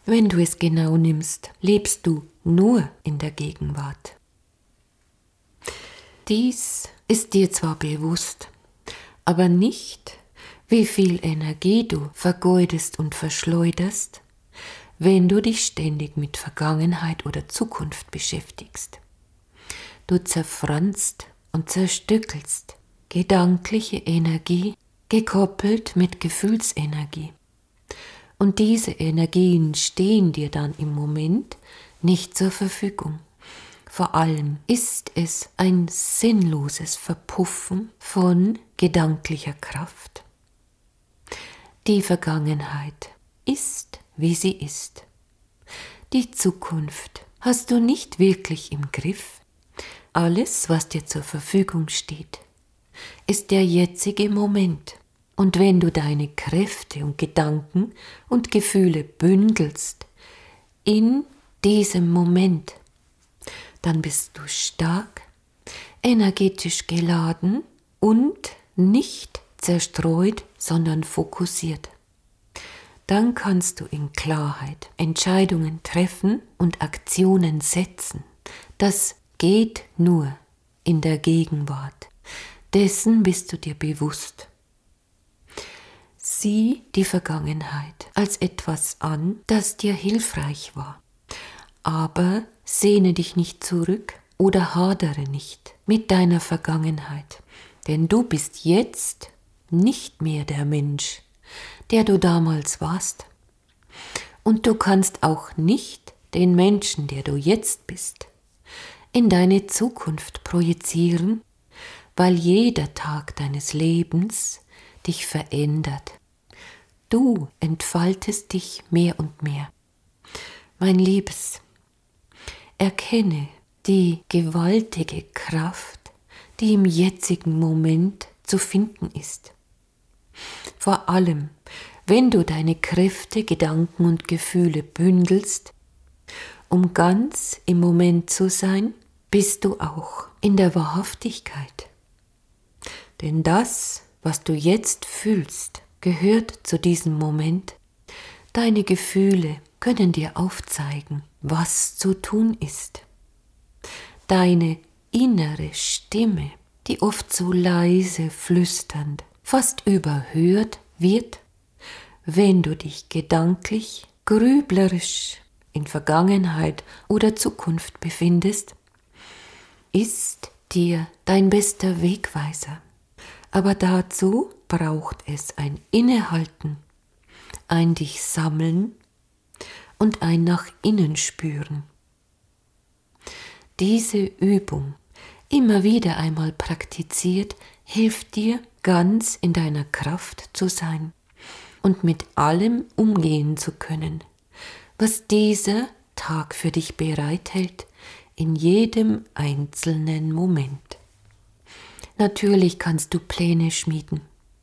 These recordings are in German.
Wenn du es genau nimmst, lebst du nur in der Gegenwart. Dies ist dir zwar bewusst, aber nicht, wie viel Energie du vergeudest und verschleuderst, wenn du dich ständig mit Vergangenheit oder Zukunft beschäftigst. Du zerfranst und zerstückelst gedankliche Energie, gekoppelt mit Gefühlsenergie. Und diese Energien stehen dir dann im Moment nicht zur Verfügung. Vor allem ist es ein sinnloses Verpuffen von gedanklicher Kraft. Die Vergangenheit ist, wie sie ist. Die Zukunft hast du nicht wirklich im Griff. Alles, was dir zur Verfügung steht, ist der jetzige Moment. Und wenn du deine Kräfte und Gedanken und Gefühle bündelst in diesem Moment, dann bist du stark, energetisch geladen und nicht zerstreut, sondern fokussiert. Dann kannst du in Klarheit Entscheidungen treffen und Aktionen setzen. Das geht nur in der Gegenwart. Dessen bist du dir bewusst. Sieh die Vergangenheit als etwas an, das dir hilfreich war. Aber sehne dich nicht zurück oder hadere nicht mit deiner Vergangenheit, denn du bist jetzt nicht mehr der Mensch, der du damals warst. Und du kannst auch nicht den Menschen, der du jetzt bist, in deine Zukunft projizieren, weil jeder Tag deines Lebens dich verändert. Du entfaltest dich mehr und mehr. Mein Liebes, erkenne die gewaltige Kraft, die im jetzigen Moment zu finden ist. Vor allem, wenn du deine Kräfte, Gedanken und Gefühle bündelst, um ganz im Moment zu sein, bist du auch in der Wahrhaftigkeit. Denn das, was du jetzt fühlst, gehört zu diesem Moment. Deine Gefühle können dir aufzeigen, was zu tun ist. Deine innere Stimme, die oft so leise flüsternd, fast überhört wird, wenn du dich gedanklich, grüblerisch in Vergangenheit oder Zukunft befindest, ist dir dein bester Wegweiser. Aber dazu braucht es ein Innehalten, ein dich sammeln und ein nach innen spüren. Diese Übung, immer wieder einmal praktiziert, hilft dir, ganz in deiner Kraft zu sein und mit allem umgehen zu können, was dieser Tag für dich bereithält, in jedem einzelnen Moment. Natürlich kannst du Pläne schmieden.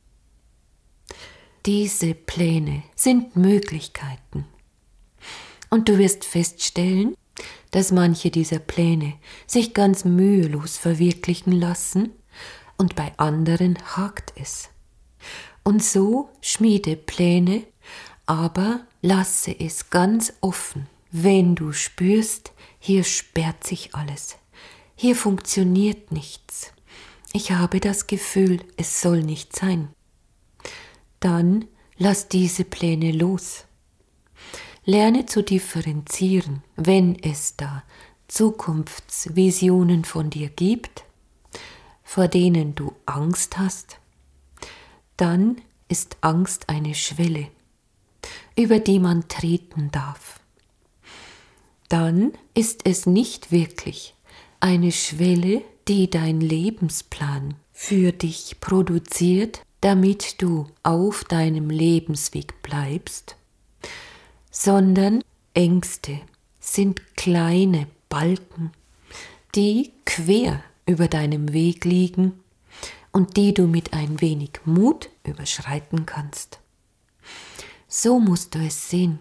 Diese Pläne sind Möglichkeiten. Und du wirst feststellen, dass manche dieser Pläne sich ganz mühelos verwirklichen lassen und bei anderen hakt es. Und so schmiede Pläne, aber lasse es ganz offen, wenn du spürst, hier sperrt sich alles, hier funktioniert nichts. Ich habe das Gefühl, es soll nicht sein. Dann lass diese Pläne los. Lerne zu differenzieren, wenn es da Zukunftsvisionen von dir gibt, vor denen du Angst hast, dann ist Angst eine Schwelle, über die man treten darf. Dann ist es nicht wirklich eine Schwelle, die dein Lebensplan für dich produziert, damit du auf deinem Lebensweg bleibst, sondern Ängste sind kleine Balken, die quer über deinem Weg liegen und die du mit ein wenig Mut überschreiten kannst. So musst du es sehen.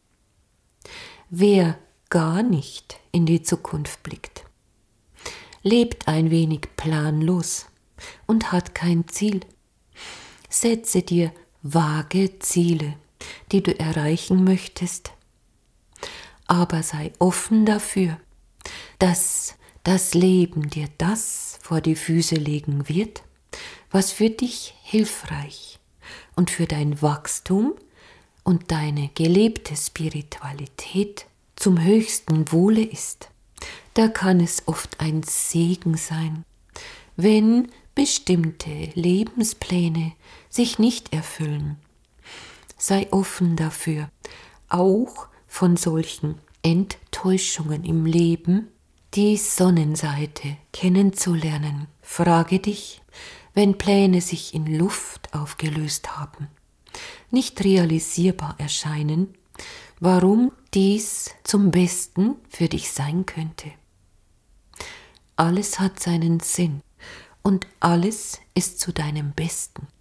Wer gar nicht in die Zukunft blickt, lebt ein wenig planlos und hat kein Ziel. Setze dir vage Ziele, die du erreichen möchtest, aber sei offen dafür, dass das Leben dir das vor die Füße legen wird, was für dich hilfreich und für dein Wachstum und deine gelebte Spiritualität zum höchsten Wohle ist. Da kann es oft ein Segen sein, wenn bestimmte Lebenspläne sich nicht erfüllen. Sei offen dafür, auch von solchen Enttäuschungen im Leben die Sonnenseite kennenzulernen. Frage dich, wenn Pläne sich in Luft aufgelöst haben, nicht realisierbar erscheinen, warum dies zum Besten für dich sein könnte. Alles hat seinen Sinn und alles ist zu deinem Besten.